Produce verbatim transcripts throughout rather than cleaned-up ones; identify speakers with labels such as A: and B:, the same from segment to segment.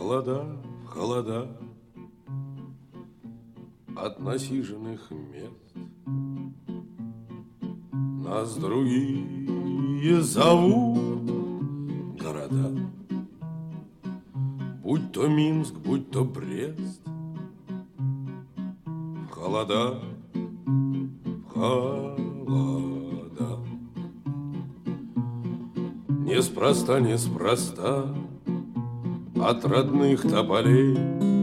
A: холода, в холода от насиженных мест нас другие зовут города. Будь то Минск, будь то Брест, в холода, в холода. Неспроста, неспроста от родных тополей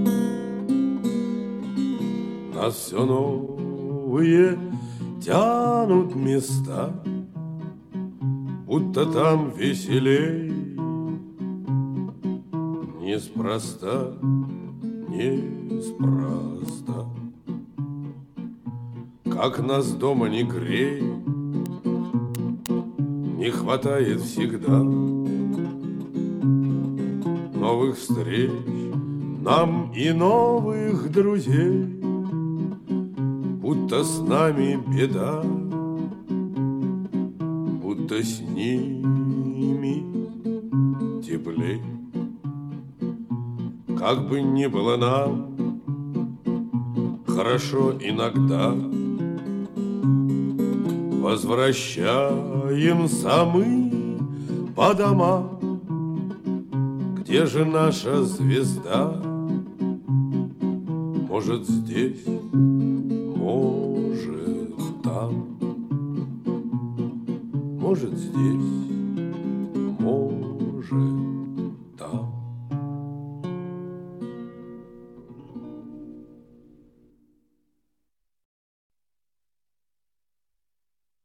A: нас все новые тянут места, будто там веселей. Неспроста, неспроста, как нас дома не грей, не хватает всегда новых встреч нам и новых друзей, будто с нами беда, будто с ними теплей. Как бы ни было нам хорошо иногда, возвращаемся мы по домам. Где же наша звезда? Может, здесь, может, там, может, здесь, может,